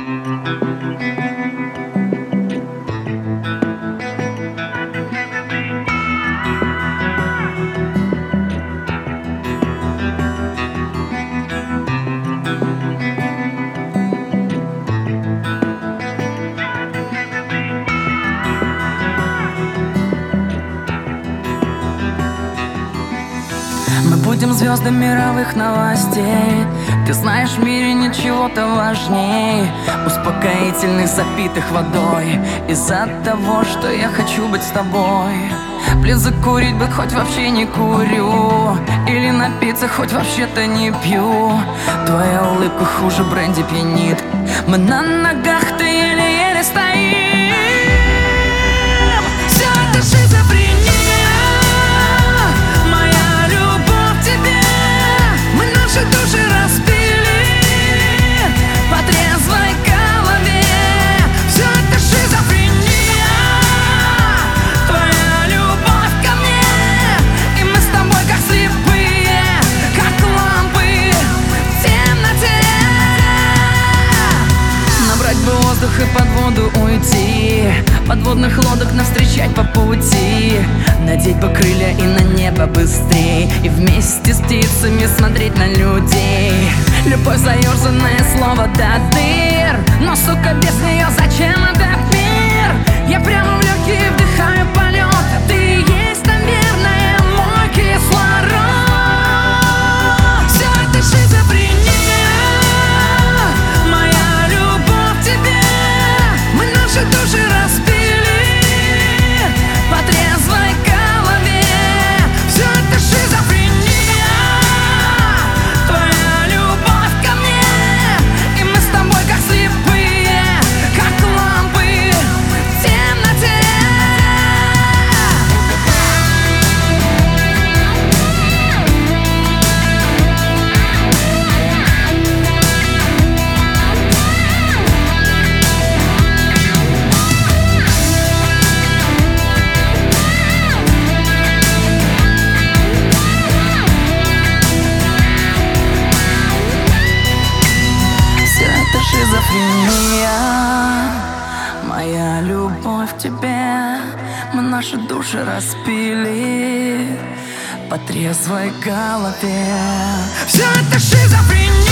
Мы будем звездами мировых новостей. Ты знаешь, в мире нет чего-то важней успокоительных, запитых водой. Из-за того, что я хочу быть с тобой. Блин, закурить бы, хоть вообще не курю. Или напиться, хоть вообще-то не пью. Твоя улыбка хуже бренди пьянит. Мы на ногах, ты еле-еле стоим. Все это шизофрения. Души разбили по трезвой голове. Все это шизофрения. Твоя любовь ко мне, и мы с тобой как слепые, как лампы в темноте. Набрать бы воздух и под воду уйти, подводных лодок навстречать по пути. Надеть бы крылья и на небо быстрей, и вместе с птицами смотреть на людей. Любовь заерзанное слово до дыр, но, сука, без нее зачем этот мир? Я прямо в легкие вдыхаю полет. Ты и есть, наверное, мой кислород. Все это шизофрения. Моя любовь к тебе. Мы наши души разбили по трезвой голове. Все это шизофрения. Твоя любовь ко мне, и мы с тобой как слепые, как лампы в темноте. Шизофрения. Моя любовь к тебе. Мы наши души распили по трезвой голове. Все это шизофрения.